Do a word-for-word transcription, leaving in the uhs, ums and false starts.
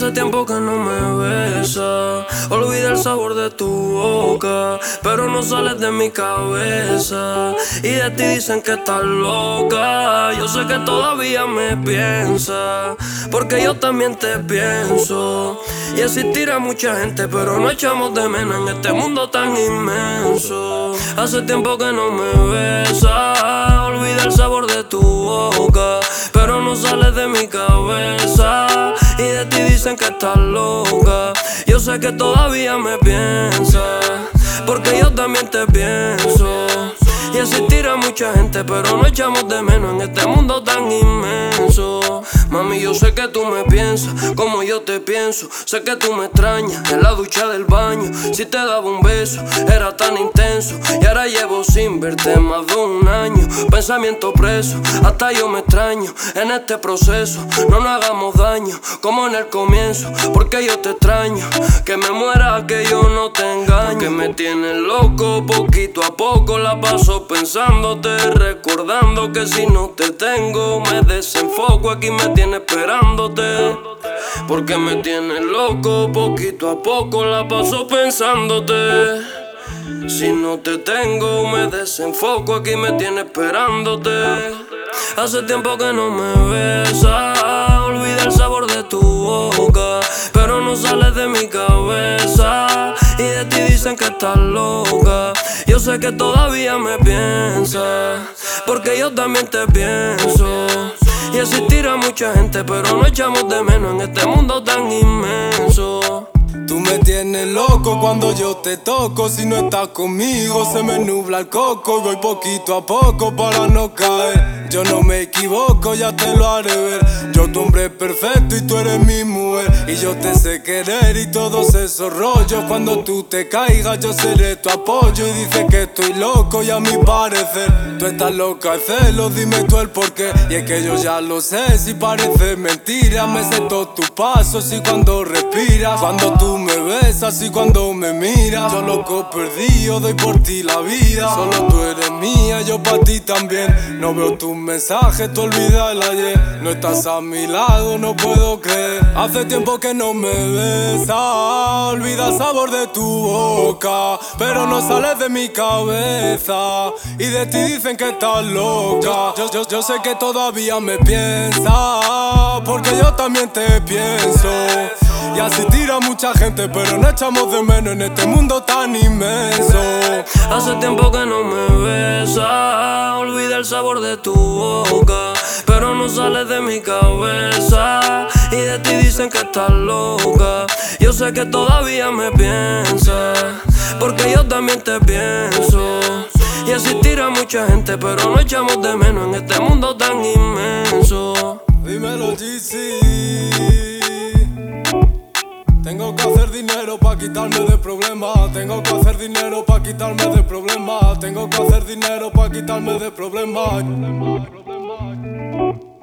Hace tiempo que no me besas, olvida el sabor de tu boca, pero no sales de mi cabeza. Y de ti dicen que estás loca, yo sé que todavía me piensas, porque yo también te pienso. Y existirá mucha gente, pero no echamos de menos en este mundo tan inmenso. Hace tiempo que no me besas, olvida el sabor de tu boca, pero no sales de mi cabeza. Y de ti dicen que estás loca, yo sé que todavía me piensas, porque yo también te pienso. Y existirá mucha gente, pero no echamos de menos en este mundo tan inmenso. Mami, yo sé que tú me piensas como yo te pienso. Sé que tú me extrañas en la ducha del baño. Si te daba un beso era tan intenso, y ahora llevo sin verte más de un año. Pensamiento preso, hasta yo me extraño en este proceso. No nos hagamos daño como en el comienzo, porque yo te extraño. Que me muera, que yo no te engaño. Que me tienes loco, poquito a poco la paso pensándote, recordando que si no te tengo me desenfoco. Aquí me tienes esperándote, porque me tienes loco, poquito a poco la paso pensándote. Si no te tengo me desenfoco, aquí me tienes esperándote. Hace tiempo que no me besas, olvida el sabor de tu boca, pero no sales de mi cabeza. Y de ti dicen que estás loca, yo sé que todavía me piensas, porque yo también te pienso. Y existirá mucha gente, pero no echamos de menos en este mundo tan inmenso. Tú me tienes loco cuando yo te toco. Si no estás conmigo se me nubla el coco. Voy poquito a poco para no caer. Yo no me equivoco, ya te lo haré ver. Yo tu hombre perfecto y tú eres mi mujer. Y yo te sé querer y todos esos rollos. Cuando tú te caigas yo seré tu apoyo. Y dices que estoy loco y a mi parecer tú estás loca de celos, dime tú el porqué. Y es que yo ya lo sé, si parece mentira. Me sé todos tus pasos y cuando respiras, cuando tú me besas y cuando me miras. Yo loco perdido, doy por ti la vida. Solo tú eres mía, yo pa' ti también. No veo tus mensajes, tú olvidas el ayer. No estás a mi lado, no puedo creer. Hace tiempo que no me besas, olvida el sabor de tu boca, pero no sales de mi cabeza. Y de ti dicen que estás loca, yo, yo, yo sé que todavía me piensas, porque yo también te pienso. Y así tira mucha gente, pero no echamos de menos en este mundo tan inmenso. Hace tiempo que no me besas, olvida el sabor de tu boca, pero no sales de mi cabeza. Y de ti dicen que estás loca, yo sé que todavía me piensas, porque yo también te pienso. Y existirá mucha gente, pero no echamos de menos en este mundo tan inmenso. Dímelo, G C. Tengo que hacer dinero pa' quitarme de problemas. Tengo que hacer dinero pa' quitarme de problemas. Tengo que hacer dinero pa' quitarme de problemas.